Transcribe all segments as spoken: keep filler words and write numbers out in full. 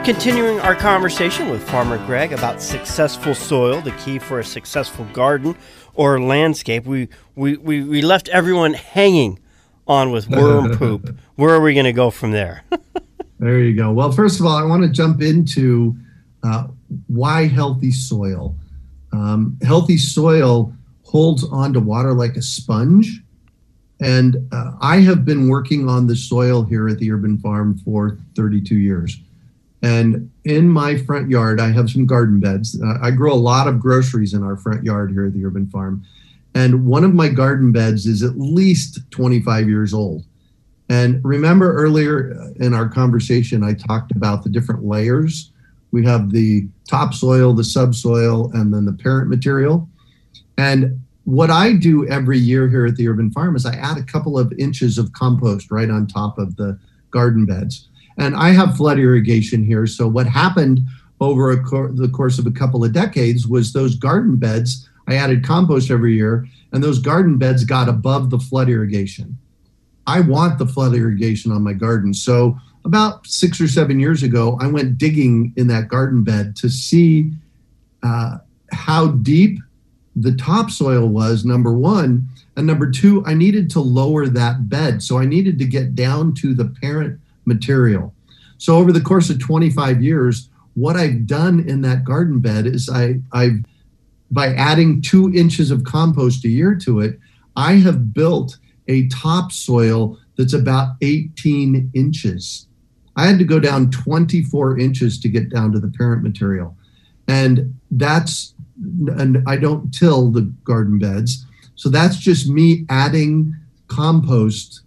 Continuing our conversation with Farmer Greg about successful soil, the key for a successful garden or landscape. We we, we, we left everyone hanging on with worm poop. Where are we going to go from there? There you go. Well, first of all, I want to jump into uh, why healthy soil. Um, healthy soil holds onto water like a sponge. And uh, I have been working on the soil here at the Urban Farm for thirty-two years. And in my front yard, I have some garden beds. Uh, I grow a lot of groceries in our front yard here at the Urban Farm. And one of my garden beds is at least twenty-five years old. And remember earlier in our conversation, I talked about the different layers. We have the topsoil, the subsoil, and then the parent material. And what I do every year here at the Urban Farm is I add a couple of inches of compost right on top of the garden beds. And I have flood irrigation here. So what happened over a cor- the course of a couple of decades was those garden beds, I added compost every year, and those garden beds got above the flood irrigation. I want the flood irrigation on my garden. So about six or seven years ago, I went digging in that garden bed to see uh, how deep the topsoil was, number one. And number two, I needed to lower that bed. So I needed to get down to the parent material. So over the course of twenty-five years, what I've done in that garden bed is I, I've, by adding two inches of compost a year to it, I have built a topsoil that's about eighteen inches. I had to go down twenty-four inches to get down to the parent material. And that's, and I don't till the garden beds. So that's just me adding compost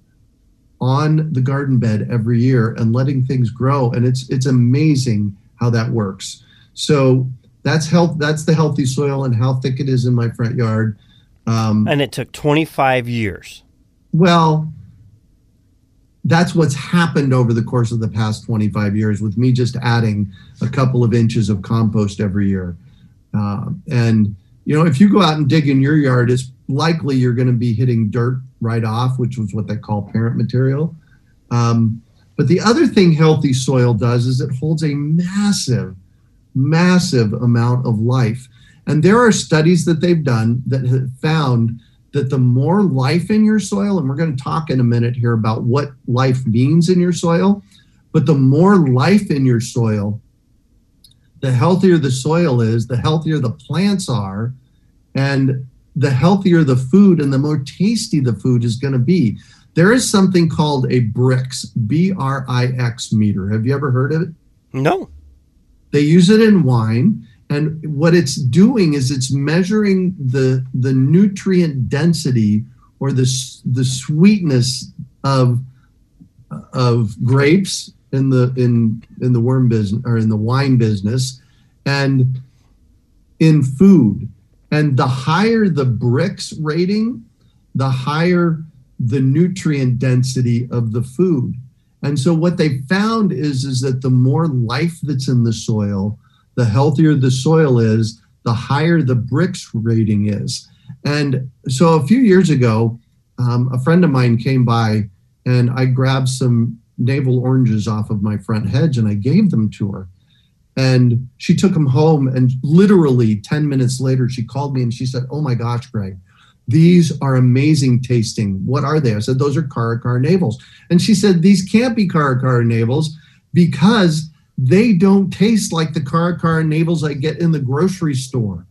on the garden bed every year and letting things grow. And it's it's amazing how that works. So that's health. That's the healthy soil and how thick it is in my front yard. Um, and it took twenty-five years. Well, that's what's happened over the course of the past twenty-five years with me just adding a couple of inches of compost every year. Uh, and, you know, if you go out and dig in your yard, it's likely you're going to be hitting dirt right off, which was what they call parent material. Um, but the other thing healthy soil does is it holds a massive, massive amount of life. And there are studies that they've done that have found that the more life in your soil, and we're going to talk in a minute here about what life means in your soil, but the more life in your soil, the healthier the soil is, the healthier the plants are, and the healthier the food and the more tasty the food is going to be. There is something called a Brix, B R I X meter. Have you ever heard of it? No. They use it in wine. And what it's doing is it's measuring the the nutrient density or the the sweetness of of grapes in the in in the worm business or in the wine business and in food. And the higher the Brix rating, the higher the nutrient density of the food. And so what they found is is that the more life that's in the soil, the healthier the soil is, the higher the Brix rating is. And so a few years ago, um, a friend of mine came by and I grabbed some navel oranges off of my front hedge and I gave them to her. And she took them home and literally ten minutes later, she called me and she said, "Oh my gosh, Greg, these are amazing tasting. What are they?" I said, "Those are Caracara navels." And she said, "These can't be Caracara navels because they don't taste like the Caracara navels I get in the grocery store."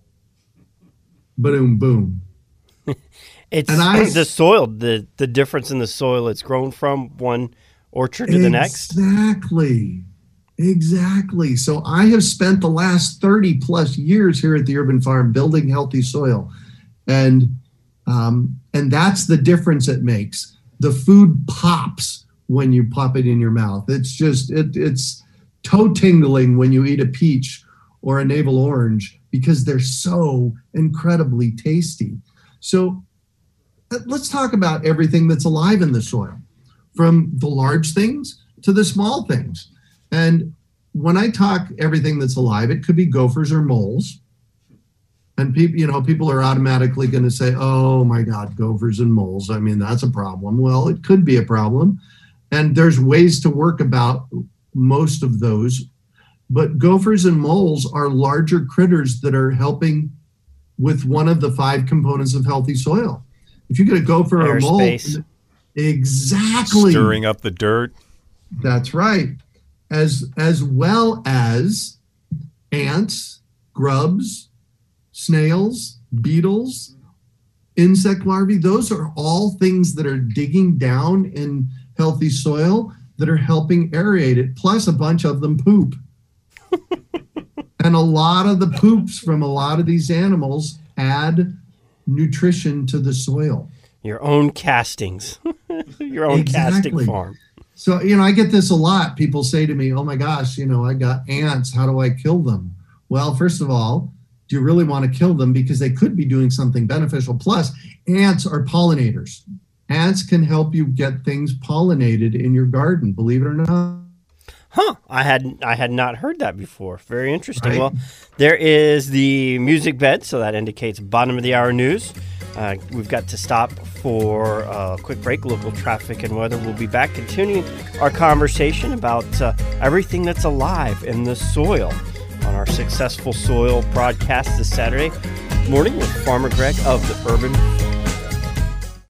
Boom, boom. It's and I, the soil, the, the difference in the soil it's grown from one orchard to exactly, the next. Exactly. Exactly. So I have spent the last thirty plus years here at the Urban Farm building healthy soil. And um, and that's the difference it makes. The food pops when you pop it in your mouth. It's just, it, it's, toe tingling when you eat a peach or a navel orange because they're so incredibly tasty. So let's talk about everything that's alive in the soil, from the large things to the small things. And when I talk everything that's alive, it could be gophers or moles. And people, you know, people are automatically going to say, "Oh my God, gophers and moles. I mean, that's a problem." Well, it could be a problem. And there's ways to work about most of those. but gophers and moles are larger critters that are helping with one of the five components of healthy soil. If you get a gopher or a mole, Airspace. exactly. Stirring up the dirt. That's right. As as well as ants, grubs, snails, beetles, insect larvae. Those are all things that are digging down in healthy soil that are helping aerate it. Plus, a bunch of them poop. And a lot of the poops from a lot of these animals add nutrition to the soil. Your own castings. Your own Exactly. casting farm. So, you know, I get this a lot. People say to me, oh my gosh, you know, I got ants. How do I kill them? Well, first of all, do you really want to kill them? Because they could be doing something beneficial. Plus, ants are pollinators. Ants can help you get things pollinated in your garden, believe it or not. Huh. I had I had not heard that before. Very interesting. Right. Well, there is the music bed, so that indicates bottom of the hour news. Uh, we've got to stop for a quick break, local traffic and weather. We'll be back continuing our conversation about uh, everything that's alive in the soil on our Successful Soil broadcast this Saturday morning with Farmer Greg of the Urban